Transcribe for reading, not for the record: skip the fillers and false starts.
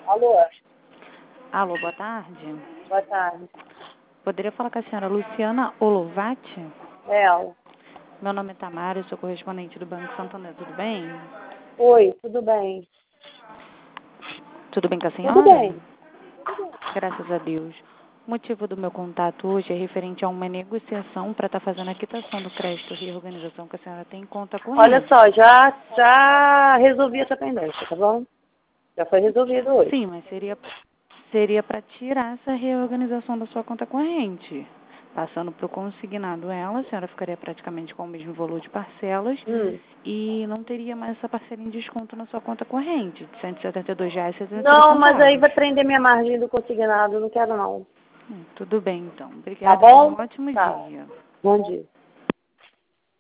Alô, Alô, boa tarde. boa tarde. Poderia falar com a senhora Luciana Olovati? É ela. Meu nome é Tamara, eu sou correspondente do Banco Santander, tudo bem? Oi, tudo bem? Tudo bem com a senhora? Tudo bem. Graças a Deus. O motivo do meu contato hoje é referente a uma negociação para estar fazendo a quitação do crédito e reorganização que a senhora tem em conta Olha corrente. só, já resolvi essa pendência, tá bom? Já foi resolvido hoje. Sim, mas seria para tirar essa reorganização da sua conta corrente. Passando para o consignado ela, a senhora ficaria praticamente com o mesmo valor de parcelas e não teria mais essa parcela em desconto na sua conta corrente, de R$ 172,63. Não, mas aí vai prender minha margem do consignado, não quero não. Tudo bem, então. Tá Obrigada, tenha bom? um ótimo Tá. dia. Bom dia.